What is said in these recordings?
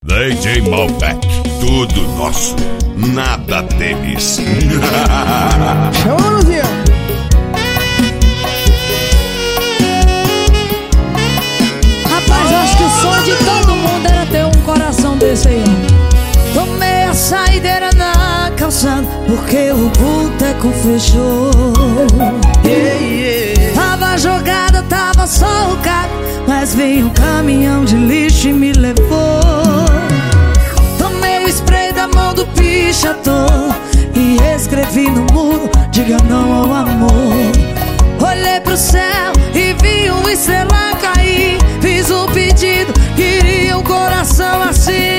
DJ Malbec, tudo nosso, nada deles. Chama, Luzia. Rapaz, eu acho que o sonho de todo mundo era ter um coração desse aí, ó. Tomei a saideira na calçada porque o boteco fechou. Tava jogada, tava só o carro, mas veio um caminhão de lixo e me levou. Tomei o spray da mão do pichador e escrevi no muro: diga não ao amor. Olhei pro céu e vi uma estrela cair. Fiz um pedido, queria um coração assim.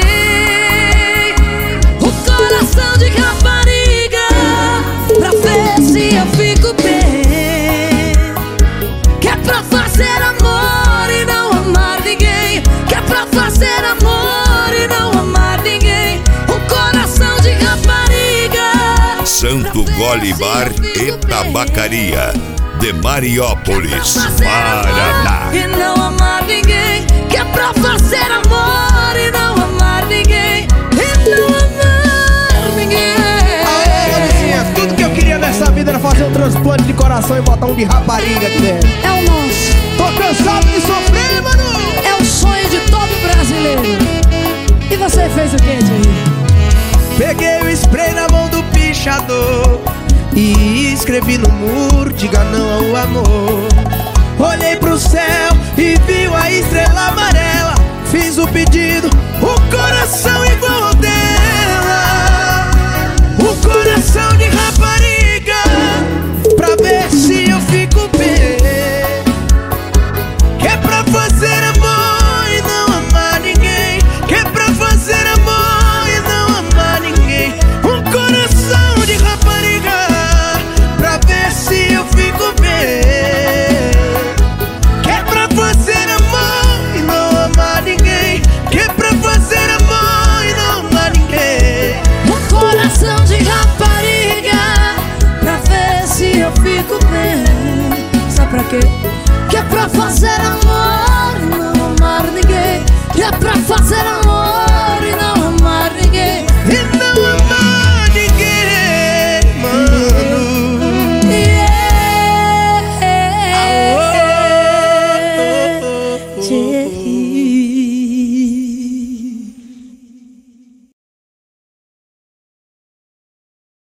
Um coração de rapariga, pra ver se eu fico bem. Que é pra fazer amor e não amar ninguém. Que é pra fazer amor e não amar ninguém. Um coração de rapariga. Santo Gole Bar e Tabacaria de Mariópolis, Paraná. E não amar ninguém. Que é pra fazer amor e não amar ninguém. E não amar ninguém. Aê, Luzinha, tudo que eu queria nessa vida era fazer um transplante de coração e botar um de rapariga aqui dentro. É o nosso. Tô cansado de sofrer, mano. É o sonho de todo brasileiro. E você fez o que, Jair? Peguei o spray na mão do pichador e escrevi no muro: diga não ao amor. Olhei pro céu e vi a estrela amarela. Fiz o pedido, o coração igual ao dela. O coração de rapariga, pra ver se eu fico bem. Que é pra fazer amor e não amar ninguém. Que é pra fazer amor e não amar ninguém. Um coração de rapariga, pra ver se eu fico bem. Que é pra fazer amor e não amar ninguém. Que é pra fazer amor e não amar ninguém. Um coração de rapariga, pra ver se eu fico bem. Sabe pra quê? Que é pra fazer amor e não amar ninguém. Que é pra fazer amor